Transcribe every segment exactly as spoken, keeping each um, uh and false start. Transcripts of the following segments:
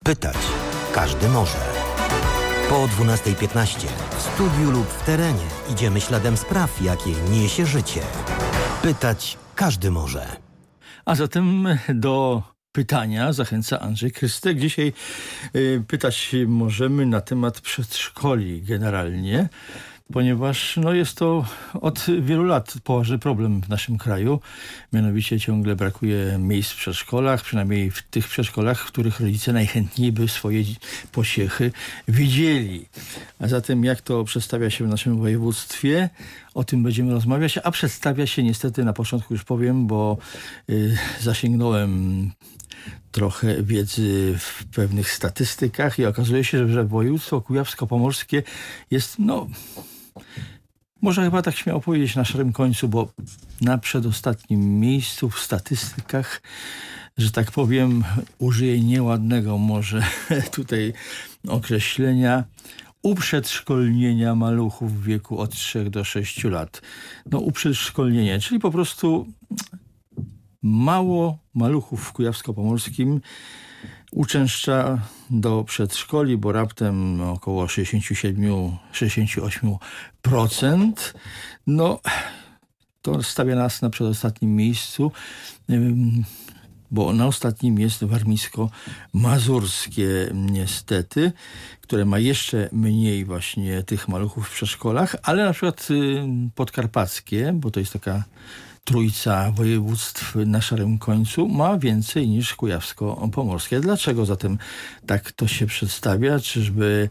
Pytać każdy może. Po dwunastej piętnaście w studiu lub w terenie idziemy śladem spraw, jakie niesie życie. Pytać każdy może. A zatem do pytania zachęca Andrzej Krystek. Dzisiaj y, pytać możemy na temat przedszkoli generalnie, ponieważ no, jest to od wielu lat poważny problem w naszym kraju. Mianowicie ciągle brakuje miejsc w przedszkolach, przynajmniej w tych przedszkolach, w których rodzice najchętniej by swoje pociechy widzieli. A zatem jak to przedstawia się w naszym województwie? O tym będziemy rozmawiać, a przedstawia się niestety, na początku już powiem, bo y, zasięgnąłem trochę wiedzy w pewnych statystykach i okazuje się, że województwo kujawsko-pomorskie jest, no, można chyba tak śmiało powiedzieć, na szarym końcu, bo na przedostatnim miejscu w statystykach, że tak powiem, użyję nieładnego może tutaj określenia, uprzedszkolnienia maluchów w wieku od trzech do sześciu lat. No uprzedszkolnienie, czyli po prostu mało maluchów w Kujawsko-Pomorskim uczęszcza do przedszkoli, bo raptem około sześćdziesiąt siedem do sześćdziesięciu ośmiu procent. No, to stawia nas na przedostatnim miejscu, bo na ostatnim jest warmińsko-mazurskie niestety, które ma jeszcze mniej właśnie tych maluchów w przedszkolach, ale na przykład podkarpackie, bo to jest taka trójca województw na szarym końcu, ma więcej niż kujawsko-pomorskie. Dlaczego zatem tak to się przedstawia? Czyżby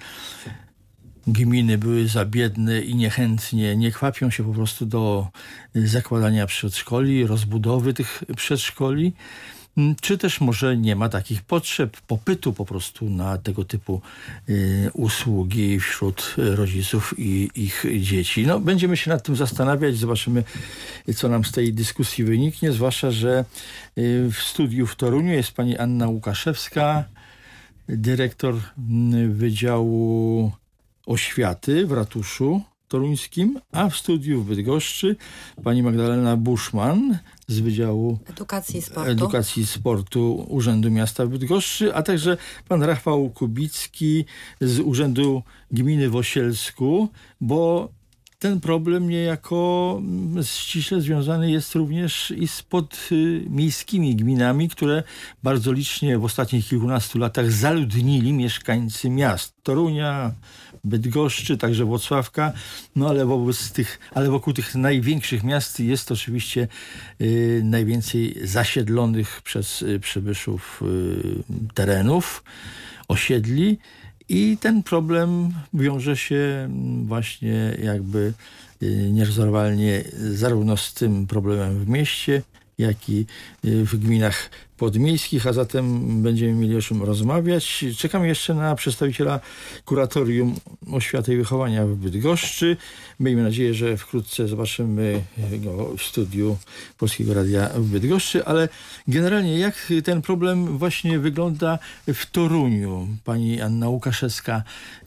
gminy były za biedne i niechętnie, nie kwapią się po prostu do zakładania przedszkoli, rozbudowy tych przedszkoli? Czy też może nie ma takich potrzeb, popytu po prostu na tego typu y, usługi wśród rodziców i ich dzieci? No, będziemy się nad tym zastanawiać, zobaczymy, co nam z tej dyskusji wyniknie, zwłaszcza, że y, w studiu w Toruniu jest pani Anna Łukaszewska, dyrektor y, Wydziału Oświaty w Ratuszu Toruńskim, a w studiu w Bydgoszczy pani Magdalena Buszman z Wydziału Edukacji i Sportu. Edukacji i Sportu Urzędu Miasta Bydgoszczy, a także pan Rafał Kubicki z Urzędu Gminy w Osielsku, bo ten problem niejako ściśle związany jest również i z podmiejskimi gminami, które bardzo licznie w ostatnich kilkunastu latach zaludnili mieszkańcy miast Torunia, Bydgoszczy, także Włocławka, no ale wobec tych, ale wokół tych największych miast jest oczywiście y, najwięcej zasiedlonych przez y, przybyszów y, terenów, osiedli. I ten problem wiąże się właśnie jakby nierozerwalnie zarówno z tym problemem w mieście, jak i w gminach podmiejskich, a zatem będziemy mieli o czym rozmawiać. Czekamy jeszcze na przedstawiciela Kuratorium Oświaty i Wychowania w Bydgoszczy. Miejmy nadzieję, że wkrótce zobaczymy go w studiu Polskiego Radia w Bydgoszczy, ale generalnie jak ten problem właśnie wygląda w Toruniu? Pani Anna Łukaszewska,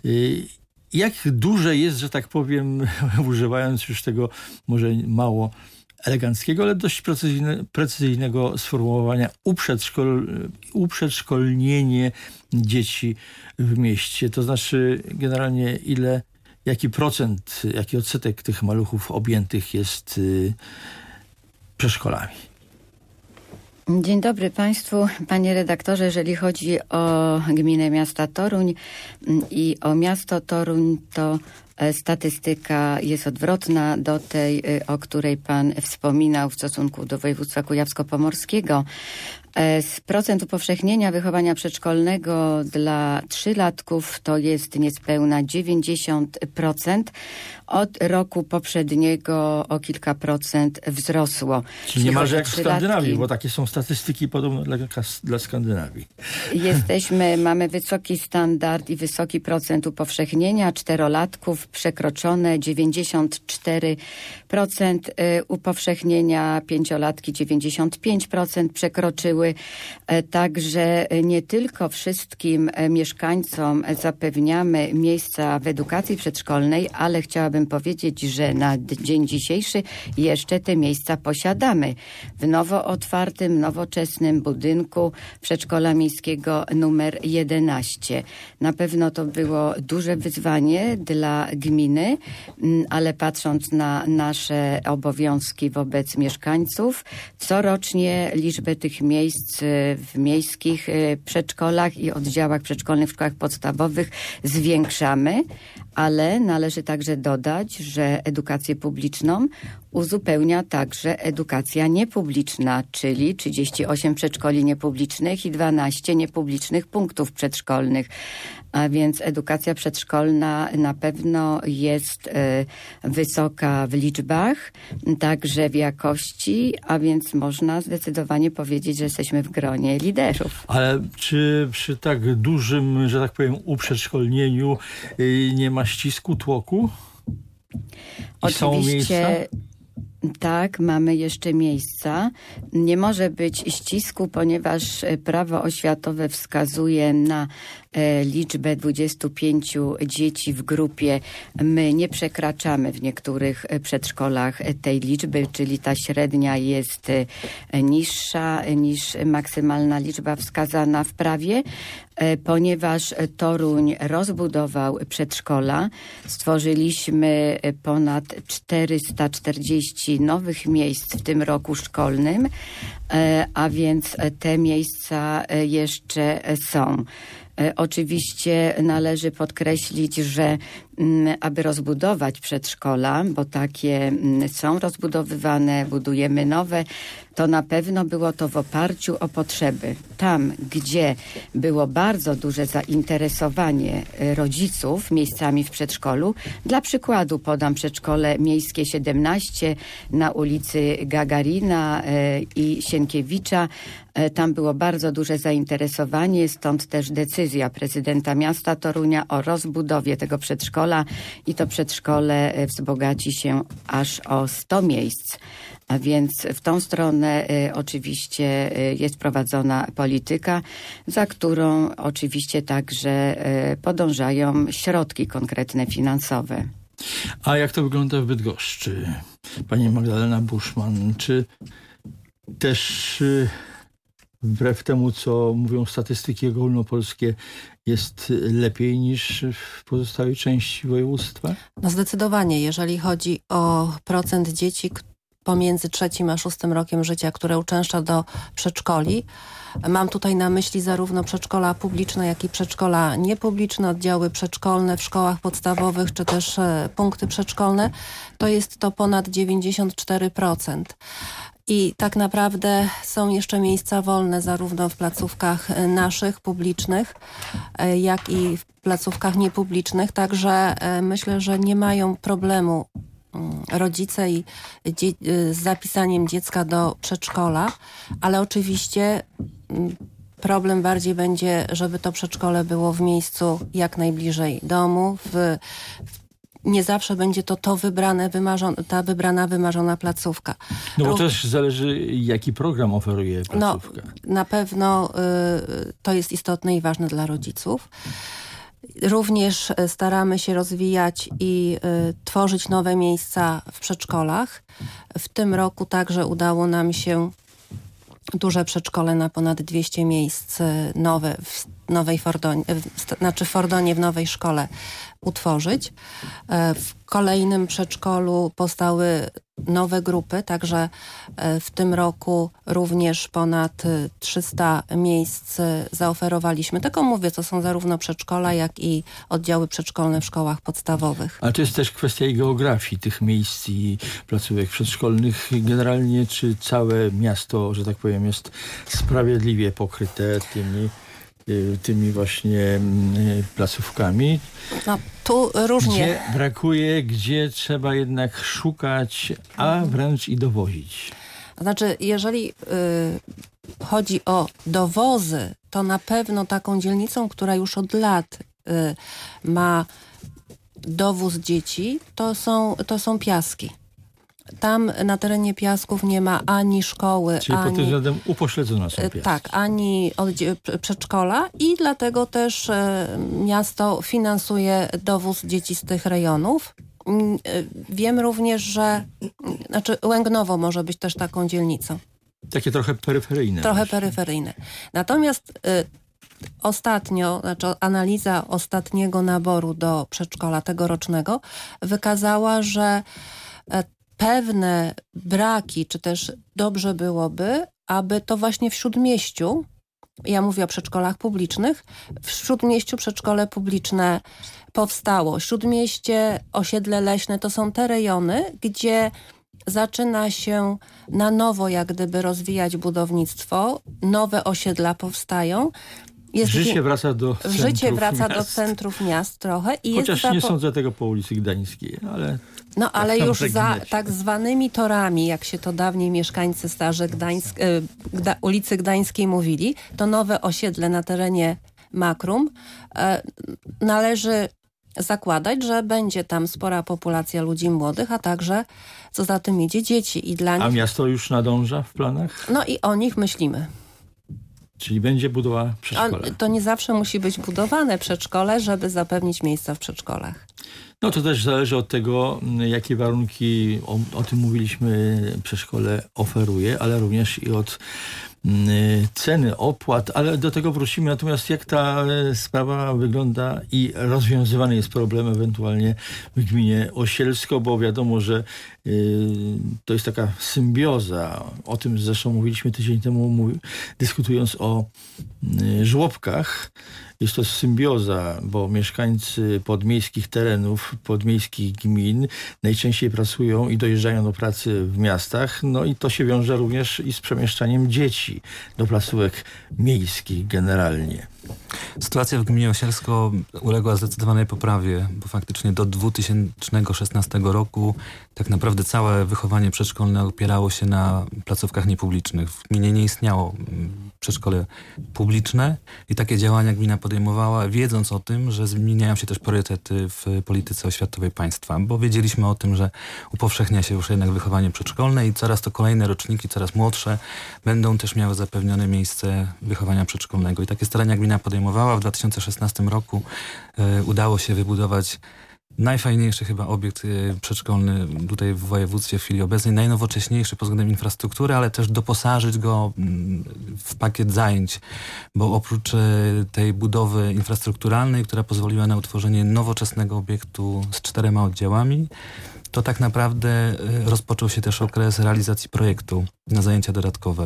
jak duże jest, że tak powiem, używając już tego może mało eleganckiego, ale dość precyzyjne, precyzyjnego sformułowania uprzedszkol, uprzedszkolnienie dzieci w mieście. To znaczy generalnie ile, jaki procent, jaki odsetek tych maluchów objętych jest y, przedszkolami? Dzień dobry Państwu. Panie redaktorze, jeżeli chodzi o gminę miasta Toruń i o miasto Toruń, to statystyka jest odwrotna do tej, o której Pan wspominał w stosunku do województwa kujawsko-pomorskiego. Z procent upowszechnienia wychowania przedszkolnego dla trzylatków to jest niespełna dziewięćdziesiąt procent. Od roku poprzedniego o kilka procent wzrosło. Czyli niemalże jak w Skandynawii, bo takie są statystyki podobne dla, dla Skandynawii. Jesteśmy, mamy wysoki standard i wysoki procent upowszechnienia czterolatków, przekroczone dziewięćdziesiąt cztery procent, upowszechnienia pięciolatki dziewięćdziesiąt pięć procent przekroczyły. Także nie tylko wszystkim mieszkańcom zapewniamy miejsca w edukacji przedszkolnej, ale chciałabym powiedzieć, że na dzień dzisiejszy jeszcze te miejsca posiadamy. W nowo otwartym, nowoczesnym budynku przedszkola miejskiego numer jedenaście. Na pewno to było duże wyzwanie dla gminy, ale patrząc na nasze obowiązki wobec mieszkańców, corocznie liczbę tych miejsc w miejskich przedszkolach i oddziałach przedszkolnych w szkołach podstawowych zwiększamy, ale należy także dodać, że edukację publiczną uzupełnia także edukacja niepubliczna, czyli trzydzieści osiem przedszkoli niepublicznych i dwanaście niepublicznych punktów przedszkolnych. A więc edukacja przedszkolna na pewno jest e, wysoka w liczbach, także w jakości, a więc można zdecydowanie powiedzieć, że jesteśmy w gronie liderów. Ale czy przy tak dużym, że tak powiem, uprzedszkolnieniu y, nie ma ścisku, tłoku? I są miejsca? Tak, mamy jeszcze miejsca. Nie może być ścisku, ponieważ prawo oświatowe wskazuje na e, liczbę dwudziestu pięciu dzieci w grupie. My nie przekraczamy w niektórych przedszkolach tej liczby, czyli ta średnia jest e, niższa niż maksymalna liczba wskazana w prawie. Ponieważ Toruń rozbudował przedszkola, stworzyliśmy ponad czterysta czterdzieści nowych miejsc w tym roku szkolnym, a więc te miejsca jeszcze są. Oczywiście należy podkreślić, że aby rozbudować przedszkola, bo takie są rozbudowywane, budujemy nowe, to na pewno było to w oparciu o potrzeby. Tam, gdzie było bardzo duże zainteresowanie rodziców miejscami w przedszkolu, dla przykładu podam przedszkole miejskie siedemnaście na ulicy Gagarina i Sienkiewicza. Tam było bardzo duże zainteresowanie, stąd też decyzja prezydenta miasta Torunia o rozbudowie tego przedszkola i to przedszkole wzbogaci się aż o sto miejsc. A więc w tą stronę y, oczywiście y, jest prowadzona polityka, za którą oczywiście także y, podążają środki konkretne finansowe. A jak to wygląda w Bydgoszczy? Pani Magdalena Buszman, czy też y, wbrew temu, co mówią statystyki ogólnopolskie, jest lepiej niż w pozostałej części województwa? No zdecydowanie, jeżeli chodzi o procent dzieci, pomiędzy trzecim a szóstym rokiem życia, które uczęszcza do przedszkoli. Mam tutaj na myśli zarówno przedszkola publiczne, jak i przedszkola niepubliczne, oddziały przedszkolne w szkołach podstawowych, czy też punkty przedszkolne. To jest to ponad dziewięćdziesiąt cztery procent. I tak naprawdę są jeszcze miejsca wolne zarówno w placówkach naszych, publicznych, jak i w placówkach niepublicznych. Także myślę, że nie mają problemu rodzice i dzie- z zapisaniem dziecka do przedszkola, ale oczywiście problem bardziej będzie, żeby to przedszkole było w miejscu jak najbliżej domu. W, w, nie zawsze będzie to, to wybrane, wymarzone, ta wybrana, wymarzona placówka. No bo Ró- też zależy, jaki program oferuje placówka. No, na pewno y, to jest istotne i ważne dla rodziców. Również staramy się rozwijać i y, tworzyć nowe miejsca w przedszkolach. W tym roku także udało nam się duże przedszkole na ponad dwieście miejsc nowe w Nowej Fordonie, w, znaczy w Fordonie w nowej szkole utworzyć. W kolejnym przedszkolu powstały nowe grupy, także w tym roku również ponad trzysta miejsc zaoferowaliśmy. Tylko mówię, to są zarówno przedszkola, jak i oddziały przedszkolne w szkołach podstawowych. Ale to jest też kwestia i geografii tych miejsc i placówek przedszkolnych. Generalnie czy całe miasto, że tak powiem, jest sprawiedliwie pokryte tymi tymi właśnie placówkami. No, tu różnie. Gdzie brakuje, gdzie trzeba jednak szukać, a wręcz i dowozić. Znaczy, jeżeli y, chodzi o dowozy, to na pewno taką dzielnicą, która już od lat y, ma dowóz dzieci, to są, to są Piaski. tam na terenie Piasków nie ma ani szkoły, Czyli ani... pod tym względem upośledzone są Piastki. Tak, ani oddzie- przedszkola i dlatego też e, miasto finansuje dowóz dzieci z tych rejonów. Mm, e, Wiem również, że znaczy Łęgnowo może być też taką dzielnicą. Takie trochę peryferyjne. Trochę właśnie. peryferyjne. Natomiast e, ostatnio, znaczy analiza ostatniego naboru do przedszkola tegorocznego wykazała, że e, pewne braki, czy też dobrze byłoby, aby to właśnie w Śródmieściu, ja mówię o przedszkolach publicznych, w Śródmieściu przedszkole publiczne powstało. Śródmieście, osiedle leśne to są te rejony, gdzie zaczyna się na nowo jak gdyby rozwijać budownictwo, nowe osiedla powstają. Jest Życie wie... wraca do centrów Życie wraca miast. do centrów miast trochę. I Chociaż jest nie zapo... sądzę tego po ulicy Gdańskiej, ale... No ale tak już może za ginąć. tak zwanymi torami, jak się to dawniej mieszkańcy starzy Gdańsk, e, Gda, ulicy Gdańskiej mówili, to nowe osiedle na terenie Makrum e, należy zakładać, że będzie tam spora populacja ludzi młodych, a także co za tym idzie dzieci. I dla A nich, miasto już nadąża w planach? no i o nich myślimy. Czyli będzie budowa A przedszkola. to nie zawsze musi być budowane przedszkole, żeby zapewnić miejsca w przedszkolach. No to też zależy od tego, jakie warunki, o, o tym mówiliśmy, przedszkole oferuje, ale również i od y, ceny, opłat, ale do tego wrócimy. Natomiast jak ta sprawa wygląda i rozwiązywany jest problem ewentualnie w gminie Osielsko, bo wiadomo, że y, to jest taka symbioza. O tym zresztą mówiliśmy tydzień temu, mówi, dyskutując o y, żłobkach. Jest to symbioza, bo mieszkańcy podmiejskich terenów, podmiejskich gmin najczęściej pracują i dojeżdżają do pracy w miastach. No i to się wiąże również i z przemieszczaniem dzieci do placówek miejskich generalnie. Sytuacja w gminie Osielsko uległa zdecydowanej poprawie, bo faktycznie do dwa tysiące szesnastego roku tak naprawdę całe wychowanie przedszkolne opierało się na placówkach niepublicznych. W gminie nie istniało przedszkole publiczne i takie działania gmina podejmowała, wiedząc o tym, że zmieniają się też priorytety w polityce oświatowej państwa, bo wiedzieliśmy o tym, że upowszechnia się już jednak wychowanie przedszkolne i coraz to kolejne roczniki, coraz młodsze, będą też miały zapewnione miejsce wychowania przedszkolnego. I takie starania gmina podejmowała. W dwa tysiące szesnastym roku e, udało się wybudować najfajniejszy chyba obiekt y, przedszkolny tutaj w województwie w chwili obecnej, najnowocześniejszy pod względem infrastruktury, ale też doposażyć go mm, w pakiet zajęć, bo oprócz y, tej budowy infrastrukturalnej, która pozwoliła na utworzenie nowoczesnego obiektu z czterema oddziałami, to tak naprawdę y, rozpoczął się też okres realizacji projektu na zajęcia dodatkowe.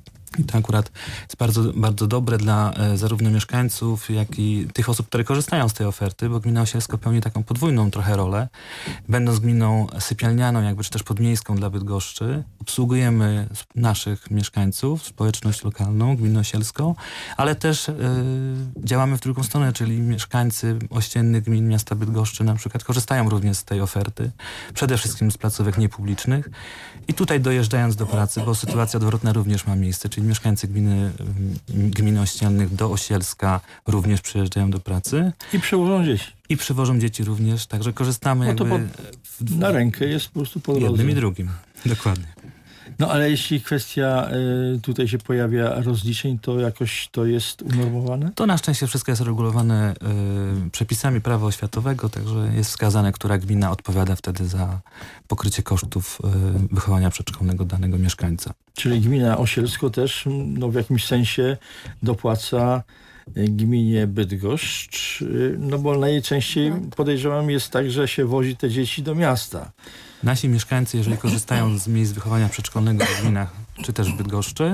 I to akurat jest bardzo, bardzo dobre dla e, zarówno mieszkańców, jak i tych osób, które korzystają z tej oferty, bo gmina Osielsko pełni taką podwójną trochę rolę. Będąc gminą sypialnianą, jakby czy też podmiejską dla Bydgoszczy, obsługujemy naszych mieszkańców, społeczność lokalną, gminę Osielską, ale też e, działamy w drugą stronę, czyli mieszkańcy ościennych gmin miasta Bydgoszczy na przykład korzystają również z tej oferty, przede wszystkim z placówek niepublicznych. I tutaj dojeżdżając do pracy, bo sytuacja odwrotna również ma miejsce, czyli mieszkańcy gminy, gminy ościennych do Osielska również przyjeżdżają do pracy. I przewożą dzieci. I przywożą dzieci również, także korzystamy No to jakby po, na rękę jest po prostu po drodze. jednym i drugim. Dokładnie. No ale jeśli kwestia y, tutaj się pojawia rozliczeń, to jakoś to jest unormowane? To na szczęście wszystko jest regulowane y, przepisami prawa oświatowego, także jest wskazane, która gmina odpowiada wtedy za pokrycie kosztów y, wychowania przedszkolnego danego mieszkańca. Czyli gmina Osielsko też no, w jakimś sensie dopłaca gminie Bydgoszcz, no bo najczęściej podejrzewam jest tak, że się wozi te dzieci do miasta. Nasi mieszkańcy, jeżeli korzystają z miejsc wychowania przedszkolnego w gminach, czy też w Bydgoszczy,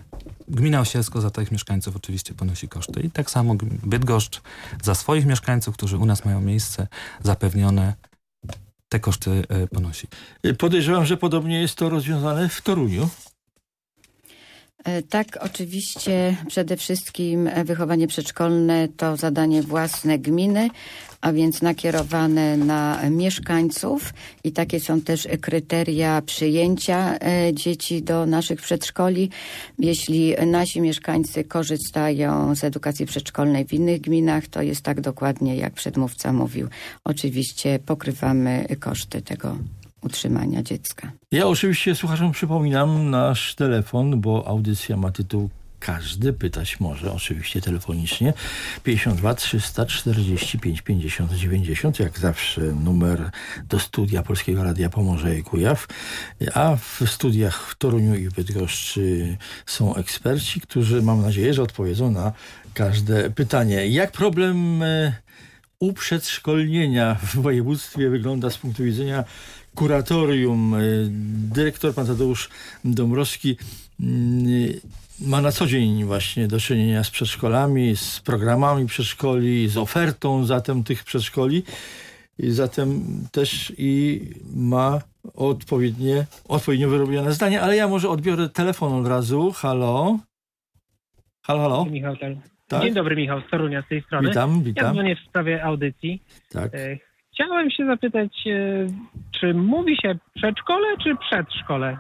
gmina Osielsko za tych mieszkańców oczywiście ponosi koszty. I tak samo Bydgoszcz za swoich mieszkańców, którzy u nas mają miejsce zapewnione, te koszty ponosi. Podejrzewam, że podobnie jest to rozwiązane w Toruniu. Tak, oczywiście przede wszystkim wychowanie przedszkolne to zadanie własne gminy, a więc nakierowane na mieszkańców i takie są też kryteria przyjęcia dzieci do naszych przedszkoli. Jeśli nasi mieszkańcy korzystają z edukacji przedszkolnej w innych gminach, to jest tak dokładnie, jak przedmówca mówił. Oczywiście pokrywamy koszty tego utrzymania dziecka. Ja oczywiście słuchaczom przypominam nasz telefon, bo audycja ma tytuł Każdy pytać może, oczywiście telefonicznie. pięćdziesiąt dwa trzysta czterdzieści pięć pięćdziesiąt dziewięćdziesiąt, jak zawsze numer do studia Polskiego Radia Pomorze i Kujaw. A w studiach w Toruniu i w Bydgoszczy są eksperci, którzy mam nadzieję, że odpowiedzą na każde pytanie. Jak problem uprzedszkolnienia w województwie wygląda z punktu widzenia kuratorium? Dyrektor pan Tadeusz Dąbrowski ma na co dzień właśnie do czynienia z przedszkolami, z programami przedszkoli, z ofertą zatem tych przedszkoli. I zatem też i ma odpowiednie, odpowiednio wyrobione zdanie, ale ja może odbiorę telefon od razu. Halo? Halo, halo? Michał, tak. Tak? Dzień dobry, Michał, z Torunia z tej strony. Witam, witam. Ja dzwonię w sprawie audycji. Tak. Chciałem się zapytać, czy mówi się przedszkole, czy przedszkole?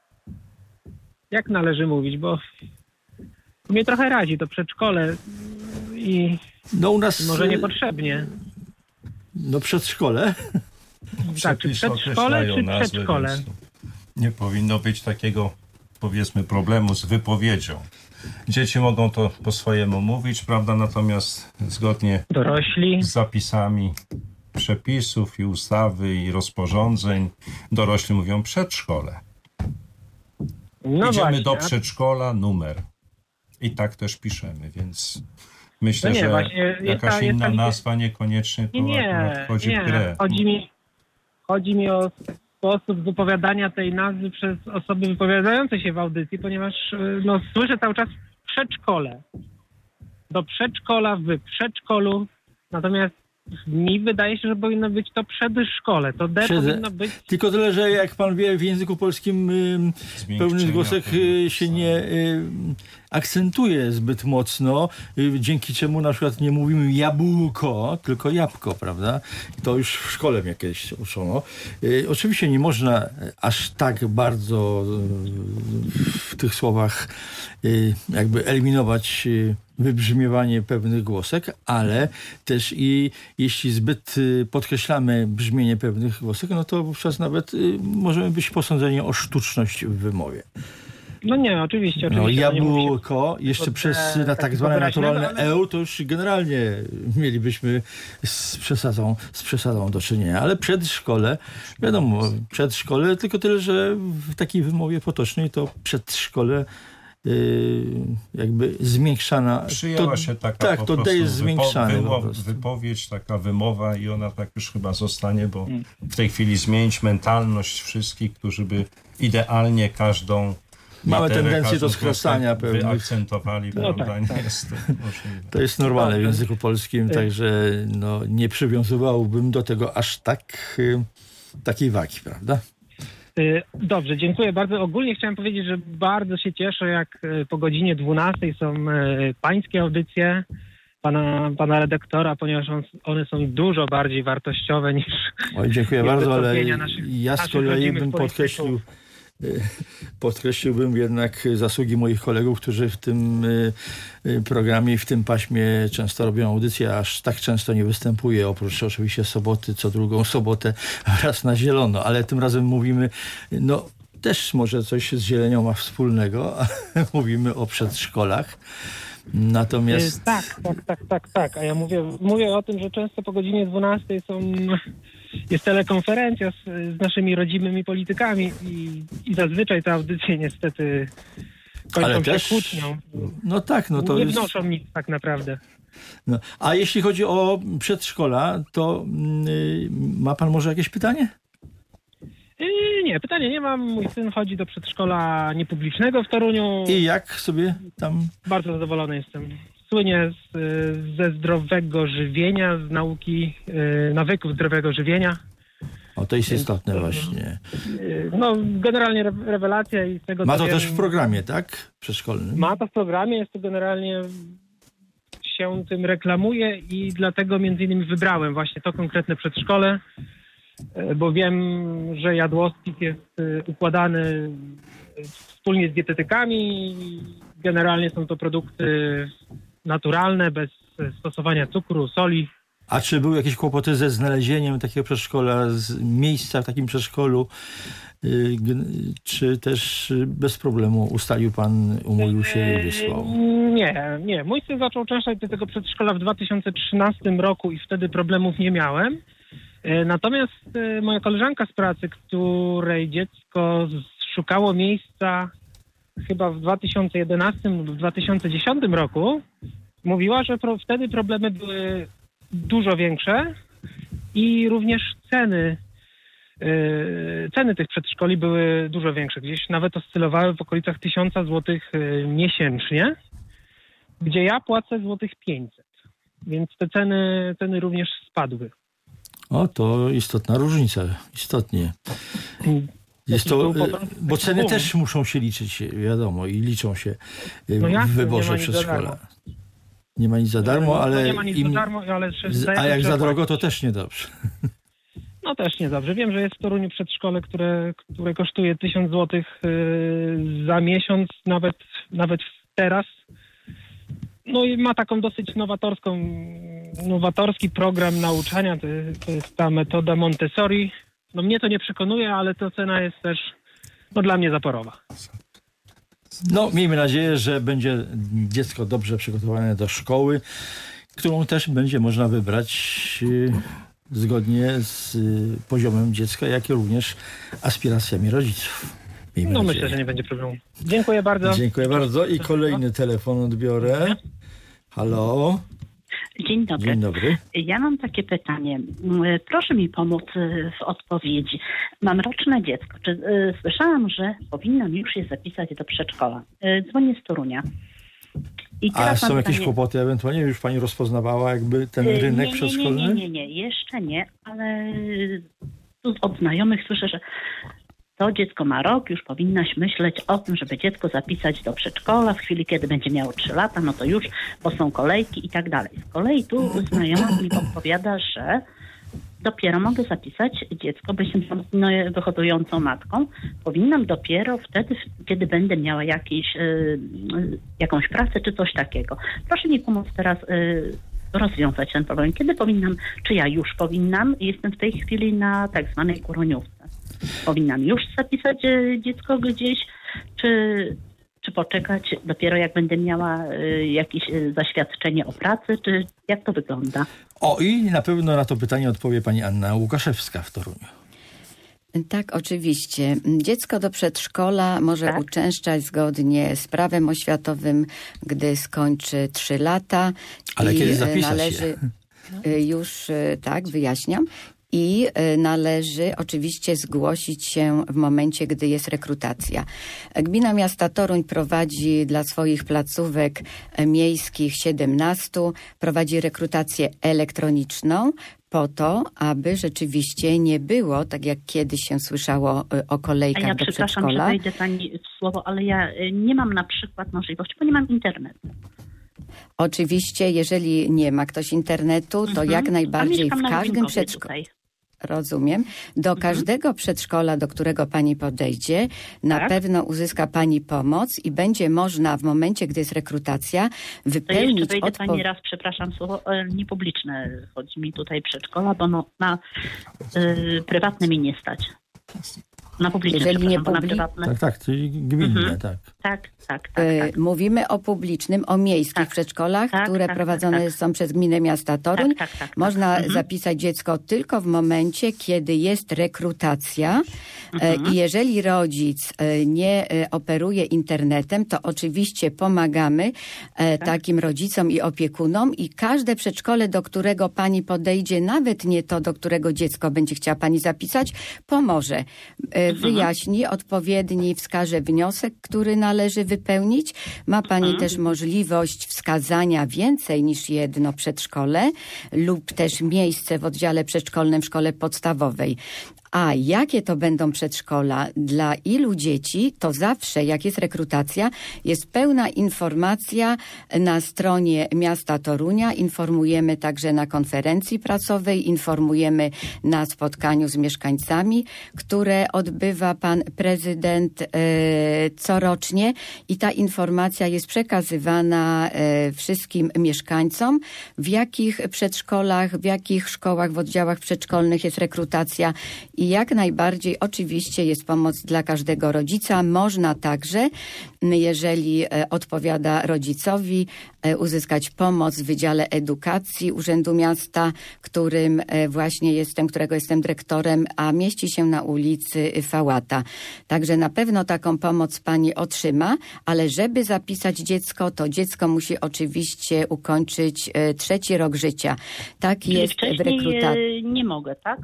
Jak należy mówić, bo mnie trochę razi to przedszkole i no u nas może niepotrzebnie. No przedszkole? Tak, czy przedszkole, czy przedszkole? Nie powinno być takiego, powiedzmy, problemu z wypowiedzią. Dzieci mogą to po swojemu mówić, prawda, natomiast zgodnie Dorośli. z zapisami przepisów i ustawy i rozporządzeń dorośli mówią przedszkole. No Idziemy właśnie. do przedszkola, numer. I tak też piszemy, więc myślę, No nie, że właśnie jest jakaś ta- jest inna ta- nazwa niekoniecznie tu Nie, akurat nie, wchodzi nie. w grę. Chodzi mi, chodzi mi o sposób wypowiadania tej nazwy przez osoby wypowiadające się w audycji, ponieważ y, no, słyszę cały czas przedszkole. Do przedszkola, w przedszkolu. Natomiast mi wydaje się, że powinno być to przedszkole. To D Przed- powinno być... Tylko tyle, że jak pan wie, w języku polskim y, pełny Zmiękczenia zgłosek y, powinny się być, nie y, akcentuje zbyt mocno, y, dzięki czemu na przykład nie mówimy jabłko, tylko jabłko, prawda? To już w szkole mnie kiedyś uczono. Y, oczywiście nie można aż tak bardzo y, w tych słowach y, jakby eliminować y, wybrzmiewanie pewnych głosek, ale też i jeśli zbyt y, podkreślamy brzmienie pewnych głosek, no to wówczas nawet y, możemy być posądzeni o sztuczność w wymowie. No nie, oczywiście. No oczywiście no nie mówi się- jabłko, jeszcze tylko przez te- na tak takiego zwane wyraźnego, naturalne ale- eł, to już generalnie mielibyśmy z przesadą, z przesadą do czynienia. Ale przedszkole, wiadomo, przedszkole, tylko tyle, że w takiej wymowie potocznej to przedszkole yy, jakby zmiększana. Przyjęła to, się taka tak, po to D prostu jest zmiększane wypo, po wymo- prostu. wypowiedź, taka wymowa i ona tak już chyba zostanie, bo w tej chwili zmienić mentalność wszystkich, którzy by idealnie każdą Mamy literę, tendencję każdą do skracania głoskę pewnych- wyakcentowali, No prawda? tak, Nie tak. jest to możliwe. To jest normalne w Dobrze. języku polskim, także no, nie przywiązywałbym do tego aż tak y, takiej wagi, prawda? Y, Dobrze, dziękuję bardzo. Ogólnie chciałem powiedzieć, że bardzo się cieszę, jak y, po godzinie dwunastej są y, pańskie audycje pana, pana redaktora, ponieważ on, one są dużo bardziej wartościowe niż... Oj, dziękuję I bardzo, ale wystąpienia naszych- ja z naszych kolei rodzimych bym podkreślił, polityków. y, podkreśliłbym jednak zasługi moich kolegów, którzy w tym y, y, programie i w tym paśmie często robią audycje, aż tak często nie występuje, oprócz oczywiście soboty, co drugą sobotę raz na zielono, ale tym razem mówimy, no też może coś z zielenią ma wspólnego, ale mówimy o przedszkolach. Natomiast Y, Tak, tak, tak, tak, tak. A ja mówię, mówię o tym, że często po godzinie dwunastej są, jest telekonferencja z, z naszymi rodzimymi politykami i, i zazwyczaj te audycje niestety kończą Ale się też- kłótnią. no tak, no to nie jest... wnoszą nic tak naprawdę. No. A jeśli chodzi o przedszkola, to y, ma pan może jakieś pytanie? Yy, nie, pytanie nie mam. Mój syn chodzi do przedszkola niepublicznego w Toruniu. I jak sobie tam... Bardzo zadowolony jestem. Słynie z, y, ze zdrowego żywienia, z nauki y, nawyków zdrowego żywienia. O, to jest istotne właśnie. Y, no, generalnie re- rewelacja i z tego Ma co to wiem, też w programie, tak? Przedszkolnym? Ma to w programie, jest to generalnie się tym reklamuje i dlatego między innymi wybrałem właśnie to konkretne przedszkole, y, bo wiem, że jadłospis jest y, układany y, wspólnie z dietetykami. Generalnie są to produkty naturalne, bez stosowania cukru, soli. A czy były jakieś kłopoty ze znalezieniem takiego przedszkola, z miejsca w takim przedszkolu? Czy też bez problemu ustalił pan, umówił się i wysłał? Nie, nie. Mój syn zaczął uczęszczać do tego przedszkola w dwa tysiące trzynastym roku i wtedy problemów nie miałem. Natomiast moja koleżanka z pracy, której dziecko szukało miejsca chyba w dwa tysiące jedenastym lub w dwa tysiące dziesiątym roku, mówiła, że pro, wtedy problemy były dużo większe i również ceny Yy, ceny tych przedszkoli były dużo większe. Gdzieś nawet oscylowały w okolicach tysiąca złotych yy, miesięcznie, gdzie ja płacę złotych pięćset. Więc te ceny, ceny również spadły. O, to istotna różnica. Istotnie. Jest to, bo ceny też muszą się liczyć, wiadomo, i liczą się no jasne, w wyborze przedszkola. Nie ma nic za darmo, no, ale, nie ma nic im, za darmo, ale a jak za drogo, to też niedobrze. No też niedobrze. Wiem, że jest w Toruniu przedszkole, które, które kosztuje tysiąc złotych yy, za miesiąc, nawet, nawet teraz. No i ma taką dosyć nowatorską, nowatorski program nauczania. To, to jest ta metoda Montessori. No mnie to nie przekonuje, ale to cena jest też no, dla mnie zaporowa. No, miejmy nadzieję, że będzie dziecko dobrze przygotowane do szkoły, którą też będzie można wybrać yy, zgodnie z y, poziomem dziecka, jak i również aspiracjami rodziców. Miejmy no nadzieję. Myślę, że nie będzie problemu. Dziękuję bardzo. Dziękuję bardzo i kolejny telefon odbiorę. Halo? Dzień dobry. Dzień dobry. Ja mam takie pytanie. Proszę mi pomóc w odpowiedzi. Mam roczne dziecko. Czy, y, słyszałam, że powinnam już je zapisać do przedszkola. Y, dzwonię z Torunia. I A są jakieś pytanie... kłopoty ewentualnie? Już pani rozpoznawała jakby ten y, rynek nie, nie, przedszkolny? Nie, nie, nie, nie, jeszcze nie, ale tu od znajomych słyszę, że to dziecko ma rok, już powinnaś myśleć o tym, żeby dziecko zapisać do przedszkola w chwili, kiedy będzie miało trzy lata, no to już, bo są kolejki i tak dalej. Z kolei tu znajoma mi podpowiada, że dopiero mogę zapisać dziecko, bo jestem no, wychowującą matką. Powinnam dopiero wtedy, kiedy będę miała jakiś, y, jakąś pracę czy coś takiego. Proszę mi pomóc teraz y, rozwiązać ten problem. Kiedy powinnam, czy ja już powinnam? Jestem w tej chwili na tak zwanej kuroniówce. Powinnam już zapisać y, dziecko gdzieś, czy... czy poczekać dopiero jak będę miała y, jakieś y, zaświadczenie o pracy, czy jak to wygląda? O, i na pewno na to pytanie odpowie pani Anna Łukaszewska w Toruniu. Tak, oczywiście. Dziecko do przedszkola może tak? uczęszczać zgodnie z prawem oświatowym, gdy skończy trzy lata. Ale i kiedy zapisać należy się? Już, tak, wyjaśniam. I należy oczywiście zgłosić się w momencie, gdy jest rekrutacja. Gmina Miasta Toruń prowadzi dla swoich placówek miejskich siedemnastu, prowadzi rekrutację elektroniczną po to, aby rzeczywiście nie było, tak jak kiedyś się słyszało o kolejkach A ja do przepraszam, przedszkola. że wejdę pani w słowo, ale ja nie mam na przykład możliwości, bo nie mam internetu. Oczywiście, jeżeli nie ma ktoś internetu, to Mhm. jak najbardziej w każdym przedszkolu. przedszkolu. Rozumiem. Do Mhm. każdego przedszkola, do którego pani podejdzie, na Tak. pewno uzyska pani pomoc i będzie można w momencie, gdy jest rekrutacja, To jeszcze wypełnić wejdę odpo- pani raz, przepraszam, słowo e, niepubliczne. Chodzi mi tutaj przedszkola, bo no, na y, prywatne mi nie stać. Na publiczne, Jeżeli nie przepraszam, bo na publi- prywatne. Tak, tak, czyli gminne, Mhm. tak. Tak, tak, tak. Y, tak. Mówimy o publicznym, o miejskich Tak. przedszkolach, Tak, które tak, prowadzone tak, tak. są przez Gminę Miasta Toruń. Tak, tak, tak, tak. Można Mhm. zapisać dziecko tylko w momencie, kiedy jest rekrutacja. Mhm. E, I jeżeli rodzic e, nie e, operuje internetem, to oczywiście pomagamy e, takim rodzicom i opiekunom i każde przedszkole, do którego pani podejdzie, nawet nie to, do którego dziecko będzie chciała pani zapisać, pomoże. E, Wyjaśni odpowiedni, wskaże wniosek, który należy wypełnić. Ma pani Mhm. też możliwość wskazania więcej niż jedno przedszkole lub też miejsce w oddziale przedszkolnym w szkole podstawowej. A jakie to będą przedszkola, dla ilu dzieci, to zawsze, jak jest rekrutacja, jest pełna informacja na stronie miasta Torunia. Informujemy także na konferencji prasowej, informujemy na spotkaniu z mieszkańcami, które odbywa pan prezydent e, corocznie i ta informacja jest przekazywana e, wszystkim mieszkańcom, w jakich przedszkolach, w jakich szkołach, w oddziałach przedszkolnych jest rekrutacja i jak najbardziej oczywiście jest pomoc dla każdego rodzica. Można także, jeżeli e, odpowiada rodzicowi, e, uzyskać pomoc w Wydziale Edukacji Urzędu Miasta, którym e, właśnie jestem, którego jestem dyrektorem, a mieści się na ulicy Fałata. Także na pewno taką pomoc pani otrzyma, ale żeby zapisać dziecko, to dziecko musi oczywiście ukończyć e, trzeci rok życia. Tak Czyli jest w wcześniej rekrutacji. e, nie mogę, tak?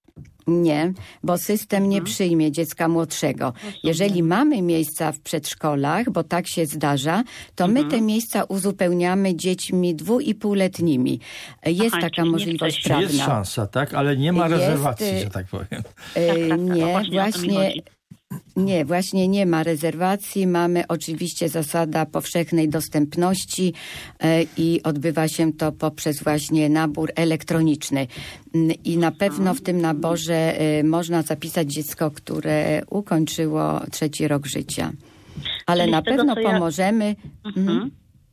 Nie, bo system nie Mhm. przyjmie dziecka młodszego. Jeżeli mamy miejsca w przedszkolach, bo tak się zdarza, to my te miejsca uzupełniamy dziećmi dwu i półletnimi. Jest Aha, taka czyli nie możliwość wcześniej. Jest prawna. szansa, tak? Ale nie ma Jest, rezerwacji, y, że tak powiem. E, Tak, tak, tak. Nie, Właśnie o to mi właśnie... chodzi. Nie, właśnie nie ma rezerwacji. Mamy oczywiście zasada powszechnej dostępności e, i odbywa się to poprzez właśnie nabór elektroniczny. Mm, I na pewno w tym naborze e, można zapisać dziecko, które ukończyło trzeci rok życia. Ale Czyli na z tego, pewno co ja- pomożemy. Mhm. Mhm.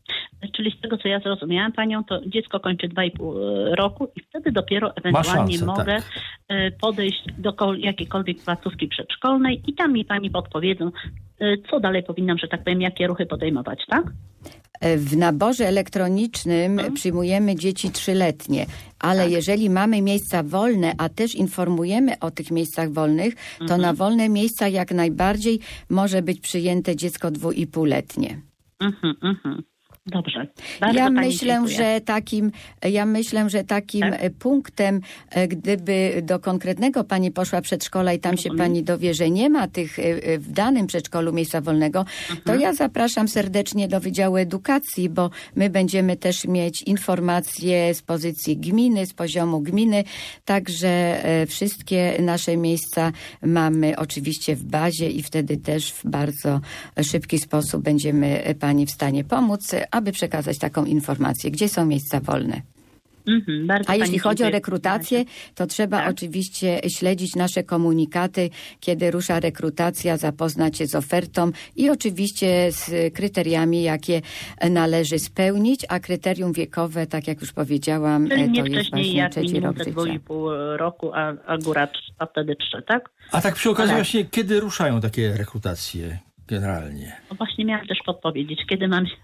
Czyli z tego, co ja zrozumiałam panią, to dziecko kończy dwa i pół roku i wtedy dopiero ewentualnie szansę, mogę tak. e, podejść do kol- jakiejkolwiek placówki przedszkolnej i tam mi pani podpowiedzą, e, co dalej powinnam, że tak powiem, jakie ruchy podejmować, tak? E, W naborze elektronicznym Mhm. przyjmujemy dzieci trzyletnie, ale jeżeli mamy miejsca wolne, a też informujemy o tych miejscach wolnych, to Mhm. na wolne miejsca jak najbardziej może być przyjęte dziecko dwu i półletnie. Mhm, mhm. Dobrze. Bardzo Ja pani myślę, dziękuję. że takim, ja myślę, że takim Tak? e, punktem, e, gdyby do konkretnego pani poszła przedszkola i tam się Rozumiem. pani dowie, że nie ma tych e, e, w danym przedszkolu miejsca wolnego, to ja zapraszam serdecznie do Wydziału Edukacji, bo my będziemy też mieć informacje z pozycji gminy, z poziomu gminy, także e, wszystkie nasze miejsca mamy oczywiście w bazie i wtedy też w bardzo szybki sposób będziemy e, pani w stanie pomóc, aby przekazać taką informację, gdzie są miejsca wolne. Mhm, bardzo A pani jeśli chodzi o dziękuję. rekrutację, to trzeba Tak. oczywiście śledzić nasze komunikaty, kiedy rusza rekrutacja, zapoznać się z ofertą i oczywiście z kryteriami, jakie należy spełnić, a kryterium wiekowe, tak jak już powiedziałam, Czyli nie to jest wcześniej właśnie jak trzeci minimum rok te życia. dwu i pół roku, a, a góra, trz- a wtedy trzy, tak? A tak przy okazji Tak. właśnie, kiedy ruszają takie rekrutacje generalnie? No właśnie miałam też podpowiedzieć, kiedy mam się...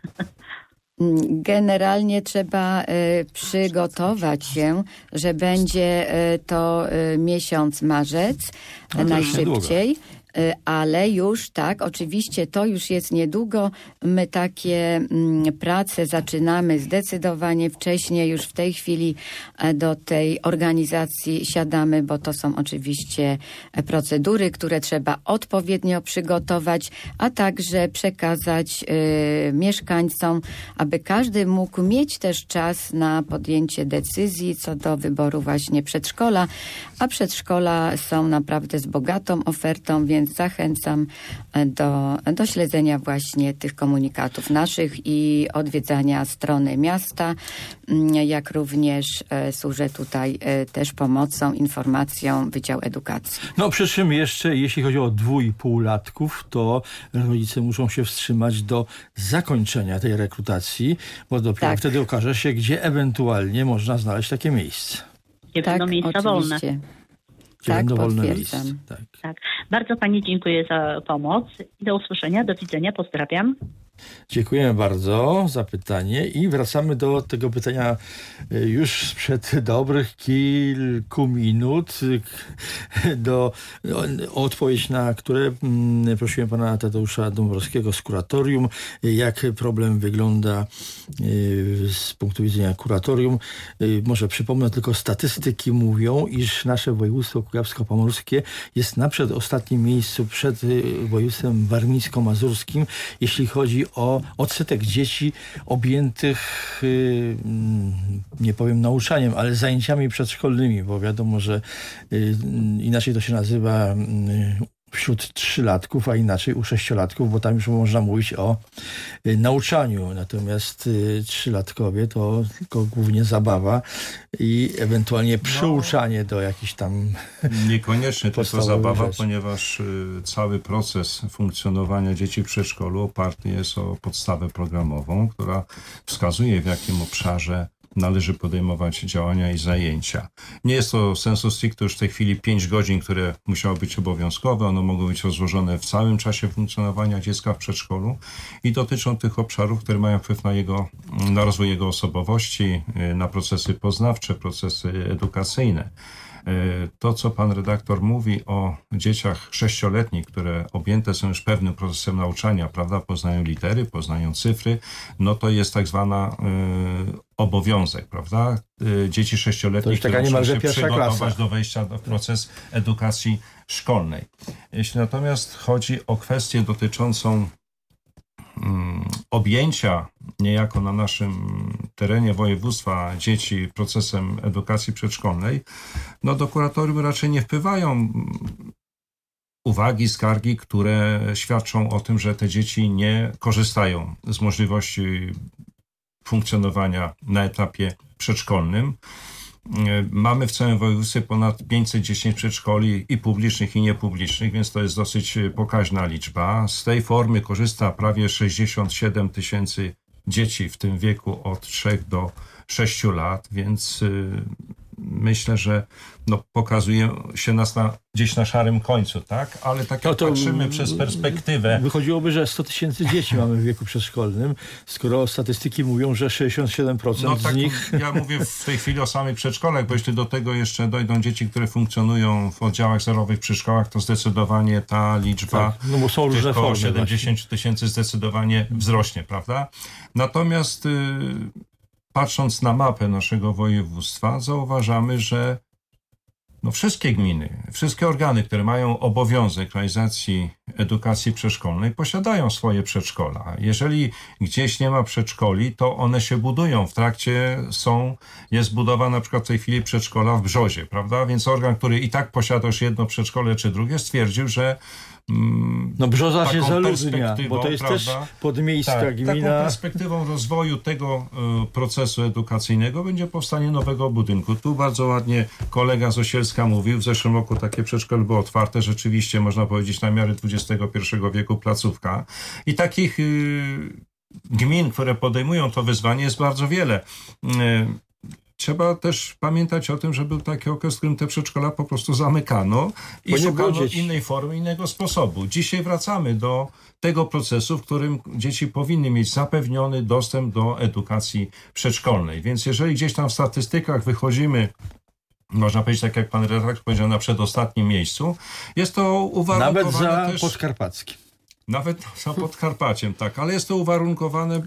Generalnie trzeba e, przygotować się, że będzie e, to e, miesiąc marzec No to już najszybciej. E, Ale już tak, oczywiście to już jest niedługo. My takie mm, prace zaczynamy zdecydowanie wcześniej. Już w tej chwili e, do tej organizacji siadamy, bo to są oczywiście e, procedury, które trzeba odpowiednio przygotować, a także przekazać e, mieszkańcom, aby każdy mógł mieć też czas na podjęcie decyzji co do wyboru właśnie przedszkola, a przedszkola są naprawdę z bogatą ofertą, więc zachęcam do, do śledzenia właśnie tych komunikatów naszych i odwiedzania strony miasta, jak również e, służę tutaj e, też pomocą, informacją Wydział Edukacji. No przy czym jeszcze, jeśli chodzi o dwu i półlatków, to rodzice muszą się wstrzymać do zakończenia tej rekrutacji, bo dopiero Tak. wtedy okaże się, gdzie ewentualnie można znaleźć takie miejsce. Gdzie Tak, będą miejsca wolne. oczywiście. Gdzie Tak, będą wolne potwierdzam. miejsca. Tak. Tak. Bardzo pani dziękuję za pomoc i do usłyszenia, do widzenia, pozdrawiam. Dziękujemy bardzo za pytanie i wracamy do tego pytania y, już sprzed dobrych kilku minut, y, do, o odpowiedź na które mm, prosiłem pana Tadeusza Dąbrowskiego z kuratorium, y, jak problem wygląda y, z punktu widzenia kuratorium. Y, może przypomnę tylko, statystyki mówią, iż nasze województwo kujawsko-pomorskie jest na przedostatnim miejscu przed y, województwem warmińsko-mazurskim, jeśli chodzi o odsetek dzieci objętych, nie powiem nauczaniem, ale zajęciami przedszkolnymi, bo wiadomo, że inaczej to się nazywa wśród trzylatków, a inaczej u sześciolatków, bo tam już można mówić o y, nauczaniu. Natomiast y, trzylatkowie to tylko głównie zabawa i ewentualnie przyuczanie no, do jakichś tam niekoniecznie tylko zabawa, rzeczy. Ponieważ y, cały proces funkcjonowania dzieci w przedszkolu oparty jest o podstawę programową, która wskazuje, w jakim obszarze należy podejmować działania i zajęcia. Nie jest to sensu stricto już w tej chwili pięć godzin, które musiały być obowiązkowe. One mogą być rozłożone w całym czasie funkcjonowania dziecka w przedszkolu i dotyczą tych obszarów, które mają wpływ na, jego, na rozwój jego osobowości, na procesy poznawcze, procesy edukacyjne. To, co pan redaktor mówi o dzieciach sześcioletnich, które objęte są już pewnym procesem nauczania, prawda, poznają litery, poznają cyfry, no to jest tak zwana y, obowiązek, prawda? Y, dzieci sześcioletnie, które muszą się przygotować klasa. do wejścia w proces edukacji szkolnej. Jeśli natomiast chodzi o kwestię dotyczącą objęcia niejako na naszym terenie województwa dzieci procesem edukacji przedszkolnej, no do kuratorium raczej nie wpływają uwagi, skargi, które świadczą o tym, że te dzieci nie korzystają z możliwości funkcjonowania na etapie przedszkolnym. Mamy w całym województwie ponad pięćset dziesięć przedszkoli i publicznych, i niepublicznych, więc to jest dosyć pokaźna liczba. Z tej formy korzysta prawie sześćdziesiąt siedem tysięcy dzieci w tym wieku od trzech do sześciu lat, więc myślę, że no, pokazuje się nas na, gdzieś na szarym końcu, tak? Ale tak jak no patrzymy przez perspektywę... Wychodziłoby, że sto tysięcy dzieci mamy w wieku przedszkolnym, skoro statystyki mówią, że sześćdziesiąt siedem procent no, tak, z nich... Ja mówię w tej chwili o samych przedszkolach, bo jeśli do tego jeszcze dojdą dzieci, które funkcjonują w oddziałach zerowych przy szkołach, to zdecydowanie ta liczba tak, no bo są różne około formy siedemdziesiąt tysięcy zdecydowanie wzrośnie, prawda? Natomiast y, patrząc na mapę naszego województwa, zauważamy, że no wszystkie gminy, wszystkie organy, które mają obowiązek realizacji edukacji przedszkolnej, posiadają swoje przedszkola. Jeżeli gdzieś nie ma przedszkoli, to one się budują. W trakcie są, jest budowa na przykład w tej chwili przedszkola w Brzozie, prawda? Więc organ, który i tak posiada już jedno przedszkole czy drugie, stwierdził, że No Brzoza się zaludnia, bo to jest prawda? też podmiejska tak, gmina. Taką perspektywą rozwoju tego y, procesu edukacyjnego będzie powstanie nowego budynku. Tu bardzo ładnie kolega z Osielska mówił, w zeszłym roku takie przedszkole było otwarte, rzeczywiście można powiedzieć na miarę dwudziestego pierwszego wieku placówka. I takich y, gmin, które podejmują to wyzwanie, jest bardzo wiele. Y, Trzeba też pamiętać o tym, że był taki okres, w którym te przedszkola po prostu zamykano i szukano innej formy, innego sposobu. Dzisiaj wracamy do tego procesu, w którym dzieci powinny mieć zapewniony dostęp do edukacji przedszkolnej. Więc jeżeli gdzieś tam w statystykach wychodzimy, można powiedzieć, tak jak pan redaktor powiedział, na przedostatnim miejscu, jest to uwarunkowane nawet za też... Podkarpackim. Nawet za Podkarpaciem, tak, ale jest to uwarunkowane,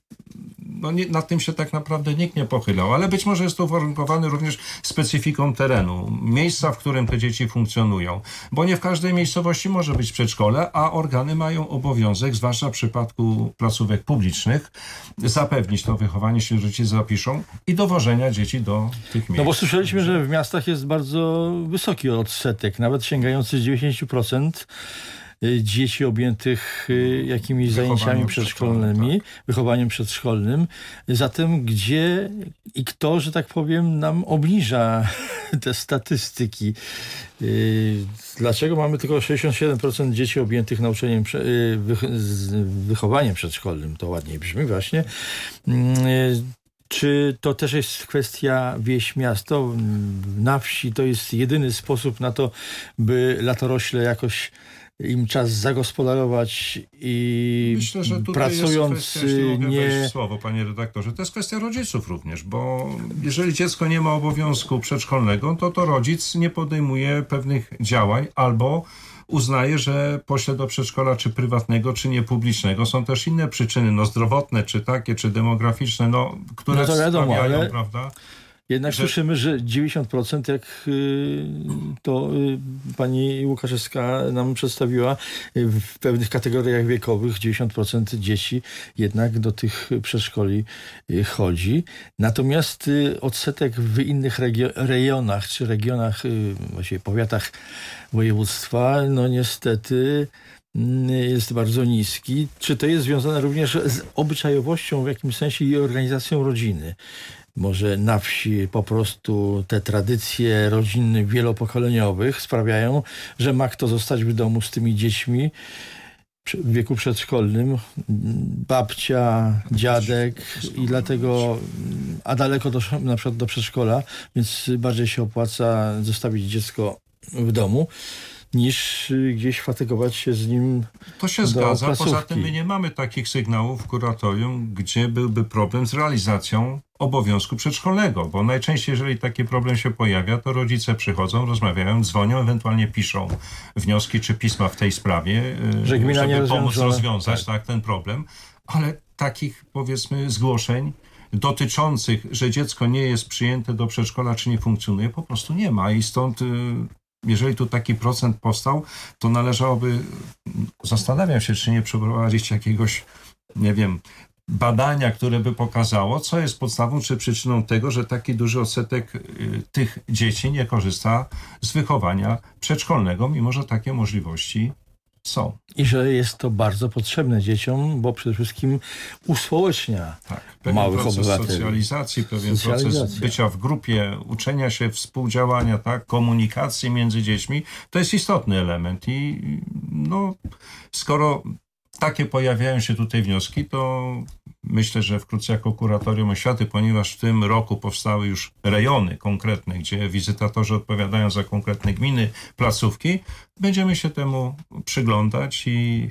no nie, nad tym się tak naprawdę nikt nie pochylał, ale być może jest to uwarunkowane również specyfiką terenu, miejsca, w którym te dzieci funkcjonują, bo nie w każdej miejscowości może być przedszkole, a organy mają obowiązek, zwłaszcza w przypadku placówek publicznych, zapewnić to wychowanie, jeśli rodzice zapiszą, i dowożenia dzieci do tych miejsc. No bo słyszeliśmy, że w miastach jest bardzo wysoki odsetek, nawet sięgający dziewięćdziesiąt procent dzieci objętych jakimiś wychowaniem zajęciami przedszkolnymi, tak. wychowaniem przedszkolnym. Zatem gdzie i kto, że tak powiem, nam obniża te statystyki? Dlaczego mamy tylko sześćdziesiąt siedem procent dzieci objętych nauczeniem, wychowaniem przedszkolnym? To ładniej brzmi właśnie. Czy to też jest kwestia wieś-miasto? Na wsi to jest jedyny sposób na to, by latorośle jakoś im czas zagospodarować i myślę, że tutaj pracując jest kwestia, jeśli mogę nie... wejść w słowo, panie redaktorze, to jest kwestia rodziców również, bo jeżeli dziecko nie ma obowiązku przedszkolnego, to to rodzic nie podejmuje pewnych działań albo uznaje, że pośle do przedszkola czy prywatnego, czy niepublicznego. Są też inne przyczyny, no zdrowotne, czy takie, czy demograficzne, no, które no to wiadomo, sprawiają, ale... prawda? Jednak że... słyszymy, że dziewięćdziesiąt procent, jak y, to y, pani Łukaszewska nam przedstawiła, y, w pewnych kategoriach wiekowych dziewięćdziesiąt procent dzieci jednak do tych przedszkoli y, chodzi. Natomiast y, odsetek w innych regio- rejonach, czy regionach, y, właściwie powiatach województwa, no niestety jest bardzo niski. Czy to jest związane również z obyczajowością w jakimś sensie i organizacją rodziny? Może na wsi po prostu te tradycje rodziny wielopokoleniowych sprawiają, że ma kto zostać w domu z tymi dziećmi w wieku przedszkolnym, babcia, dziadek i dlatego, a daleko do, na przykład do przedszkola, więc bardziej się opłaca zostawić dziecko w domu, niż gdzieś fatygować się z nim. To się do zgadza. placówki. Poza tym my nie mamy takich sygnałów w kuratorium, gdzie byłby problem z realizacją obowiązku przedszkolnego, bo najczęściej, jeżeli taki problem się pojawia, to rodzice przychodzą, rozmawiają, dzwonią, ewentualnie piszą wnioski czy pisma w tej sprawie, że gmina żeby nie pomóc rozwiąże, rozwiązać tak. tak, ten problem, ale takich, powiedzmy, zgłoszeń dotyczących, że dziecko nie jest przyjęte do przedszkola, czy nie funkcjonuje, po prostu nie ma i stąd jeżeli tu taki procent powstał, to należałoby, zastanawiam się, czy nie przeprowadzić jakiegoś, nie wiem, badania, które by pokazało, co jest podstawą czy przyczyną tego, że taki duży odsetek y, tych dzieci nie korzysta z wychowania przedszkolnego, mimo że takie możliwości są. I że jest to bardzo potrzebne dzieciom, bo przede wszystkim uspołecznia tak, pewien małych proces obywateli. socjalizacji, pewien Socjalizacja. proces bycia w grupie, uczenia się, współdziałania, tak, komunikacji między dziećmi, to jest istotny element i no, skoro takie pojawiają się tutaj wnioski, to myślę, że wkrótce jako kuratorium oświaty, ponieważ w tym roku powstały już rejony konkretne, gdzie wizytatorzy odpowiadają za konkretne gminy, placówki, będziemy się temu przyglądać i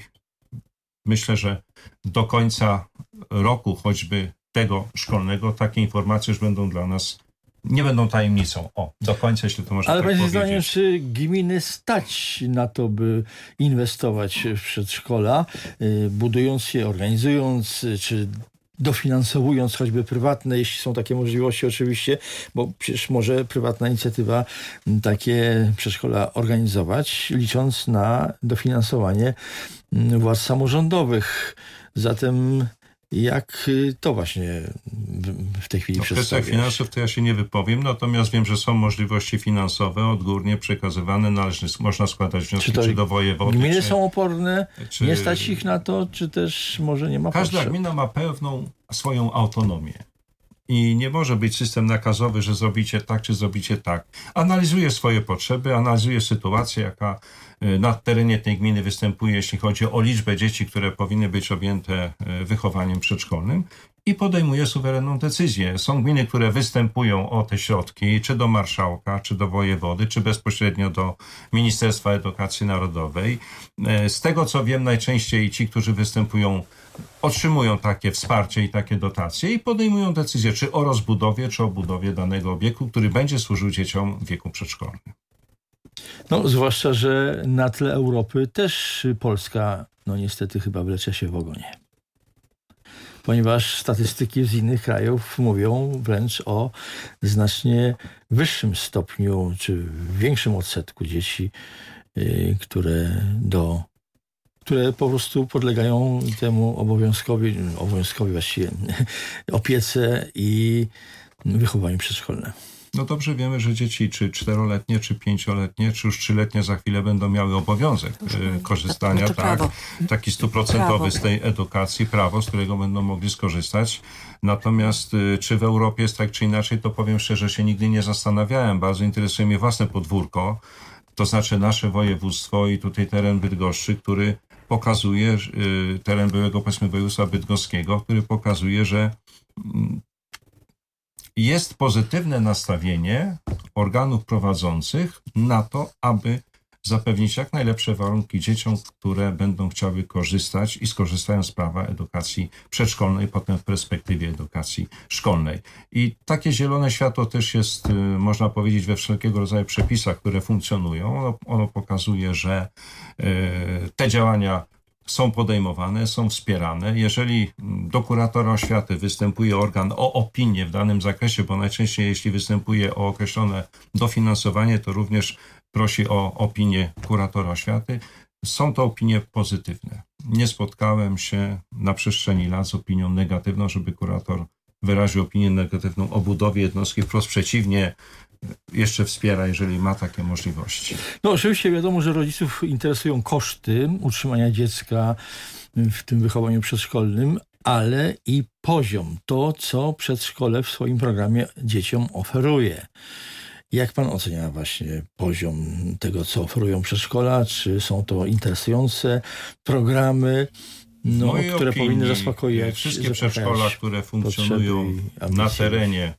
myślę, że do końca roku, choćby tego szkolnego, takie informacje już będą dla nas, nie będą tajemnicą. O, do końca, jeśli to można Ale tak Państwa powiedzieć. zdaniem, czy gminy stać na to, by inwestować w przedszkola, budując je, organizując, czy dofinansowując choćby prywatne, jeśli są takie możliwości oczywiście, bo przecież może prywatna inicjatywa takie przedszkola organizować, licząc na dofinansowanie władz samorządowych. Zatem jak to właśnie w tej chwili no, przedstawiać? W kwestiach finansów to ja się nie wypowiem, natomiast wiem, że są możliwości finansowe odgórnie przekazywane, należy, można składać wnioski czy, czy do wojewody. Gminy czy, są oporne, czy, nie stać ich na to, czy też może nie ma Każda potrzeb? gmina ma pewną swoją autonomię. I nie może być system nakazowy, że zrobicie tak, czy zrobicie tak. Analizuje swoje potrzeby, analizuje sytuację, jaka na terenie tej gminy występuje, jeśli chodzi o liczbę dzieci, które powinny być objęte wychowaniem przedszkolnym i podejmuje suwerenną decyzję. Są gminy, które występują o te środki, czy do marszałka, czy do wojewody, czy bezpośrednio do Ministerstwa Edukacji Narodowej. Z tego, co wiem, najczęściej ci, którzy występują, otrzymują takie wsparcie i takie dotacje i podejmują decyzję, czy o rozbudowie, czy o budowie danego obiektu, który będzie służył dzieciom w wieku przedszkolnym. No, zwłaszcza, że na tle Europy też Polska, no niestety chyba wlecze się w ogonie. Ponieważ statystyki z innych krajów mówią wręcz o znacznie wyższym stopniu, czy większym odsetku dzieci, yy, które do które po prostu podlegają temu obowiązkowi, obowiązkowi właściwie opiece i wychowaniu przedszkolne. No dobrze wiemy, że dzieci czy czteroletnie, czy pięcioletnie, czy już trzyletnie za chwilę będą miały obowiązek y, korzystania, to, to tak, prawo. taki stuprocentowy z tej edukacji, prawo, z którego będą mogli skorzystać. Natomiast y, czy w Europie jest tak czy inaczej, to powiem szczerze, się nigdy nie zastanawiałem. Bardzo interesuje mnie własne podwórko, to znaczy nasze województwo i tutaj teren Bydgoszczy, który pokazuje, y, teren byłego, powiedzmy, województwa bydgoskiego, który pokazuje, że y, jest pozytywne nastawienie organów prowadzących na to, aby zapewnić jak najlepsze warunki dzieciom, które będą chciały korzystać i skorzystają z prawa edukacji przedszkolnej, potem w perspektywie edukacji szkolnej. I takie zielone światło też jest, można powiedzieć, we wszelkiego rodzaju przepisach, które funkcjonują. Ono, ono pokazuje, że te działania są podejmowane, są wspierane. Jeżeli do kuratora oświaty występuje organ o opinię w danym zakresie, bo najczęściej jeśli występuje o określone dofinansowanie, to również prosi o opinię kuratora oświaty. Są to opinie pozytywne. Nie spotkałem się na przestrzeni lat z opinią negatywną, żeby kurator wyraził opinię negatywną o budowie jednostki. Wprost przeciwnie, jeszcze wspiera, jeżeli ma takie możliwości. No oczywiście wiadomo, że rodziców interesują koszty utrzymania dziecka w tym wychowaniu przedszkolnym, ale i poziom, to co przedszkole w swoim programie dzieciom oferuje. Jak pan ocenia właśnie poziom tego, co oferują przedszkola? Czy są to interesujące programy, no, które opinii, powinny zaspokoić wszystkie przedszkola, które funkcjonują na terenie,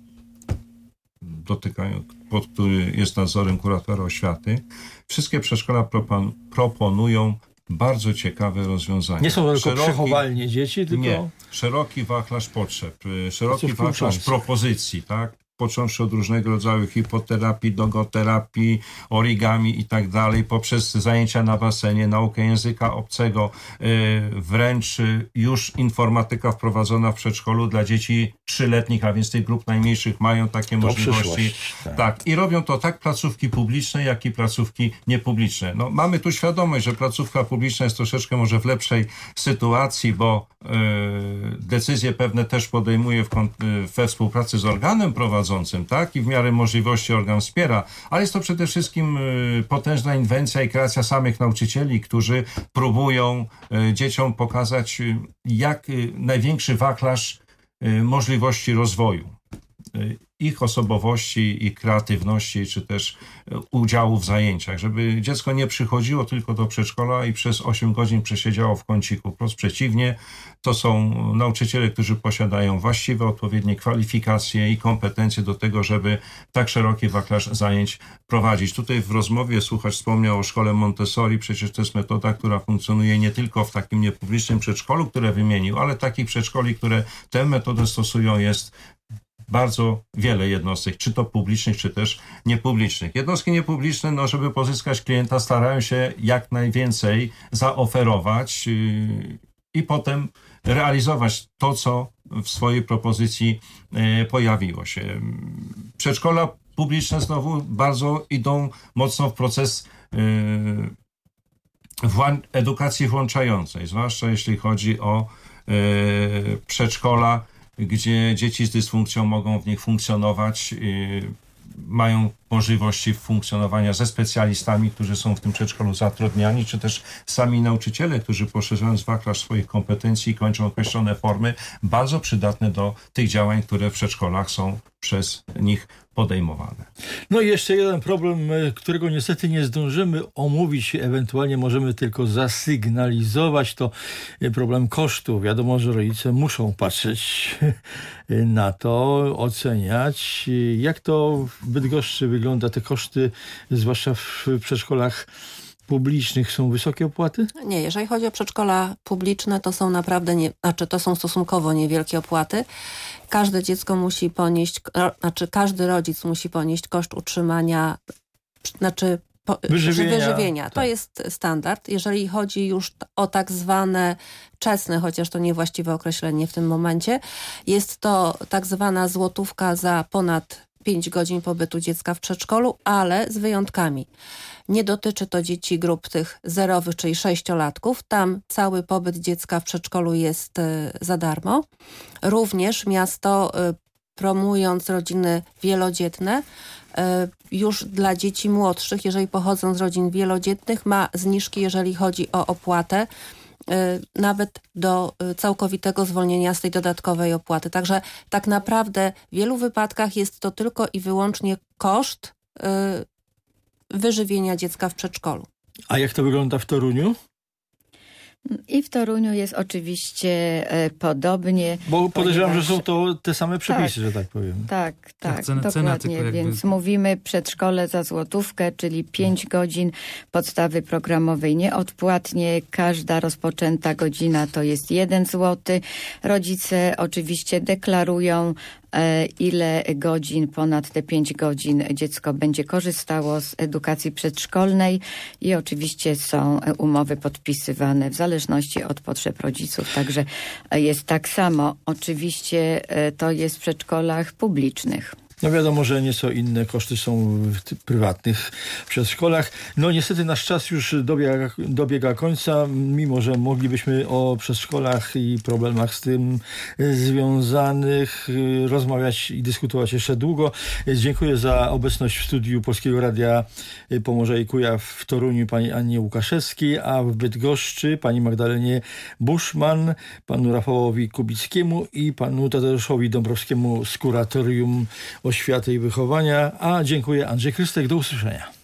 dotykają, pod który jest nadzorem kuratora oświaty, wszystkie przedszkola propon, proponują bardzo ciekawe rozwiązania. Nie są tylko przechowalnie dzieci, tylko... Nie, szeroki wachlarz potrzeb, szeroki wachlarz propozycji, tak? Począwszy od różnego rodzaju hipoterapii, dogoterapii, origami i tak dalej, poprzez zajęcia na basenie, naukę języka obcego, wręcz już informatyka wprowadzona w przedszkolu dla dzieci trzyletnich, a więc tych grup najmniejszych mają takie to możliwości. Tak. tak. I robią to tak placówki publiczne, jak i placówki niepubliczne. No, mamy tu świadomość, że placówka publiczna jest troszeczkę może w lepszej sytuacji, bo yy, decyzje pewne też podejmuje w, we współpracy z organem prowadzącym, tak? I w miarę możliwości organ wspiera, ale jest to przede wszystkim y, potężna inwencja i kreacja samych nauczycieli, którzy próbują y, dzieciom pokazać, y, jak y, największy wachlarz y, możliwości rozwoju. Y, ich osobowości i kreatywności, czy też udziału w zajęciach, żeby dziecko nie przychodziło tylko do przedszkola i przez osiem godzin przesiedziało w kąciku. Wprost przeciwnie, to są nauczyciele, którzy posiadają właściwe, odpowiednie kwalifikacje i kompetencje do tego, żeby tak szeroki wachlarz zajęć prowadzić. Tutaj w rozmowie słuchacz wspomniał o szkole Montessori. Przecież to jest metoda, która funkcjonuje nie tylko w takim niepublicznym przedszkolu, które wymienił, ale takich przedszkoli, które tę metodę stosują, jest bardzo wiele jednostek, czy to publicznych, czy też niepublicznych. Jednostki niepubliczne, no, żeby pozyskać klienta, starają się jak najwięcej zaoferować yy, i potem realizować to, co w swojej propozycji yy, pojawiło się. Przedszkola publiczne znowu bardzo idą mocno w proces yy, wła- edukacji włączającej, zwłaszcza jeśli chodzi o yy, przedszkola, gdzie dzieci z dysfunkcją mogą w nich funkcjonować, yy, mają możliwości funkcjonowania ze specjalistami, którzy są w tym przedszkolu zatrudniani, czy też sami nauczyciele, którzy poszerzając wachlarz swoich kompetencji kończą określone formy, bardzo przydatne do tych działań, które w przedszkolach są przez nich podejmowane. No i jeszcze jeden problem, którego niestety nie zdążymy omówić, ewentualnie możemy tylko zasygnalizować, to problem kosztów. Wiadomo, że rodzice muszą patrzeć na to, oceniać, jak to w Bydgoszczy wygląda, te koszty, zwłaszcza w przedszkolach publicznych. Są wysokie opłaty? Nie, jeżeli chodzi o przedszkola publiczne, to są naprawdę, nie, znaczy to są stosunkowo niewielkie opłaty. Każde dziecko musi ponieść, znaczy każdy rodzic musi ponieść koszt utrzymania, znaczy po, wyżywienia. wyżywienia. Tak. To jest standard. Jeżeli chodzi już o tak zwane czesne, chociaż to niewłaściwe określenie w tym momencie, jest to tak zwana złotówka za ponad pięć godzin pobytu dziecka w przedszkolu, ale z wyjątkami. Nie dotyczy to dzieci grup tych zerowych, czyli sześciolatków. Tam cały pobyt dziecka w przedszkolu jest y, za darmo. Również miasto, y, promując rodziny wielodzietne, y, już dla dzieci młodszych, jeżeli pochodzą z rodzin wielodzietnych, ma zniżki, jeżeli chodzi o opłatę, y, nawet do y, całkowitego zwolnienia z tej dodatkowej opłaty. Także tak naprawdę w wielu wypadkach jest to tylko i wyłącznie koszt y, wyżywienia dziecka w przedszkolu. A jak to wygląda w Toruniu? I w Toruniu jest oczywiście e, podobnie. Bo podejrzewam, ponieważ... że są to te same przepisy, tak, że tak powiem. Tak, tak, tak cena, dokładnie. cena jakby... Więc mówimy przedszkole za złotówkę, czyli pięć godzin podstawy programowej nieodpłatnie. Każda rozpoczęta godzina to jest jeden złoty. Rodzice oczywiście deklarują ile godzin, ponad te pięć godzin dziecko będzie korzystało z edukacji przedszkolnej i oczywiście są umowy podpisywane w zależności od potrzeb rodziców. Także jest tak samo. Oczywiście to jest w przedszkolach publicznych. No wiadomo, że nieco inne koszty są w prywatnych przedszkolach. No niestety nasz czas już dobiega, dobiega końca, mimo że moglibyśmy o przedszkolach i problemach z tym związanych rozmawiać i dyskutować jeszcze długo. Dziękuję za obecność w studiu Polskiego Radia Pomorza i Kujaw w Toruniu pani Annie Łukaszewskiej, a w Bydgoszczy pani Magdalenie Buszman, panu Rafałowi Kubickiemu i panu Tadeuszowi Dąbrowskiemu z Kuratorium Oświaty i Wychowania. A dziękuję, Andrzej Krystek. Do usłyszenia.